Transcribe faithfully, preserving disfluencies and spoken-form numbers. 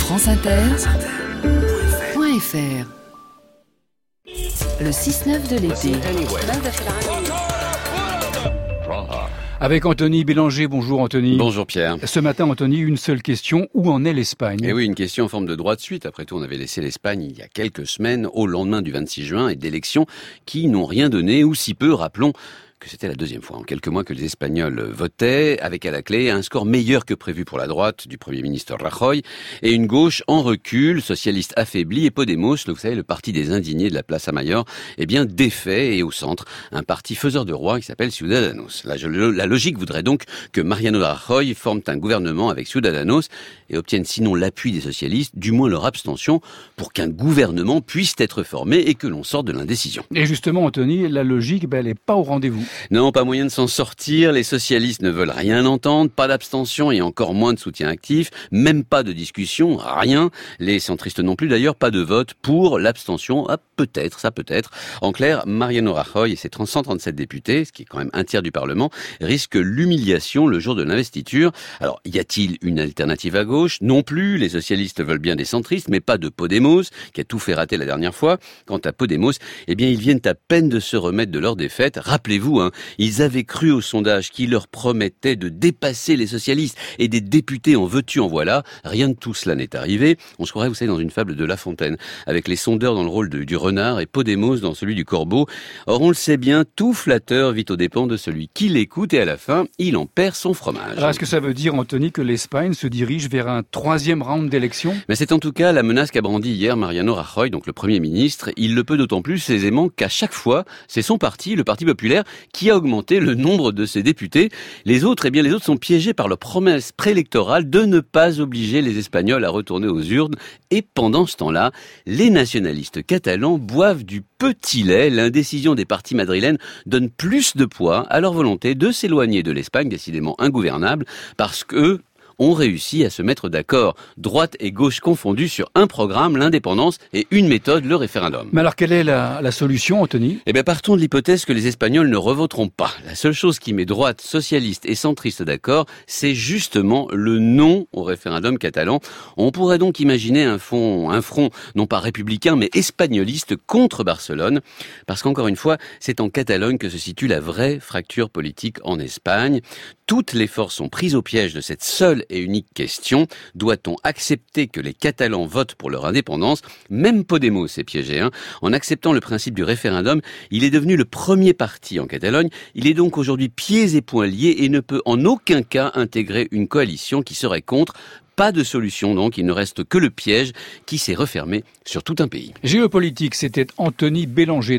France Inter, point F R. Le six neuf de l'été. Avec Anthony Bélanger. Bonjour Anthony. Bonjour Pierre. Ce matin Anthony, une seule question. Où en est l'Espagne ? Eh oui, une question en forme de droit de suite. Après tout, on avait laissé l'Espagne il y a quelques semaines, au lendemain du vingt-six juin, et d'élections qui n'ont rien donné, ou si peu, rappelons que c'était la deuxième fois en quelques mois que les Espagnols votaient, avec à la clé un score meilleur que prévu pour la droite du Premier ministre Rajoy, et une gauche en recul, socialiste affaiblie, et Podemos, vous savez, le parti des indignés de la Plaza Mayor, eh bien défait, et au centre, un parti faiseur de roi qui s'appelle Ciudadanos. La, la logique voudrait donc que Mariano Rajoy forme un gouvernement avec Ciudadanos et obtienne sinon l'appui des socialistes, du moins leur abstention, pour qu'un gouvernement puisse être formé et que l'on sorte de l'indécision. Et justement Anthony, la logique, ben, elle n'est pas au rendez-vous. Non, pas moyen de s'en sortir. Les socialistes ne veulent rien entendre, pas d'abstention et encore moins de soutien actif, même pas de discussion, rien. Les centristes non plus d'ailleurs, pas de vote pour l'abstention. Ah, peut-être, ça peut être. En clair, Mariano Rajoy et ses cent trente-sept députés, ce qui est quand même un tiers du Parlement, risquent l'humiliation le jour de l'investiture. Alors, y a-t-il une alternative à gauche ? Non plus. Les socialistes veulent bien des centristes, mais pas de Podemos, qui a tout fait rater la dernière fois. Quant à Podemos, eh bien, ils viennent à peine de se remettre de leur défaite. Rappelez-vous, hein, ils avaient cru au sondage qui leur promettait de dépasser les socialistes et des députés en veux-tu en voilà. Rien de tout cela n'est arrivé. On se croirait, vous savez, dans une fable de La Fontaine, avec les sondeurs dans le rôle de, du renard et Podemos dans celui du corbeau. Or, on le sait bien, tout flatteur vit aux dépens de celui qui l'écoute et à la fin, il en perd son fromage. Alors, est-ce que ça veut dire, Anthony, que l'Espagne se dirige vers un troisième round d'élections ? Mais c'est en tout cas la menace qu'a brandie hier Mariano Rajoy, donc le Premier ministre. Il le peut d'autant plus aisément qu'à chaque fois, c'est son parti, le Parti populaire, qui a augmenté le nombre de ses députés. Les autres, eh bien, les autres sont piégés par leur promesse préélectorale de ne pas obliger les Espagnols à retourner aux urnes. Et pendant ce temps-là, les nationalistes catalans boivent du petit lait. L'indécision des partis madrilènes donne plus de poids à leur volonté de s'éloigner de l'Espagne, décidément ingouvernable, parce que ont réussi à se mettre d'accord, droite et gauche confondues, sur un programme, l'indépendance, et une méthode, le référendum. Mais alors, quelle est la, la solution, Anthony ? Eh bien, partons de l'hypothèse que les Espagnols ne revoteront pas. La seule chose qui met droite, socialiste et centriste d'accord, c'est justement le non au référendum catalan. On pourrait donc imaginer un, fond, un front, non pas républicain, mais espagnoliste contre Barcelone, parce qu'encore une fois, c'est en Catalogne que se situe la vraie fracture politique en Espagne. Toutes les forces sont prises au piège de cette seule et unique question. Doit-on accepter que les Catalans votent pour leur indépendance ? Même Podemos est piégé. Hein. En acceptant le principe du référendum, il est devenu le premier parti en Catalogne. Il est donc aujourd'hui pieds et poings liés et ne peut en aucun cas intégrer une coalition qui serait contre. Pas de solution donc, il ne reste que le piège qui s'est refermé sur tout un pays. Géopolitique, c'était Anthony Bélanger.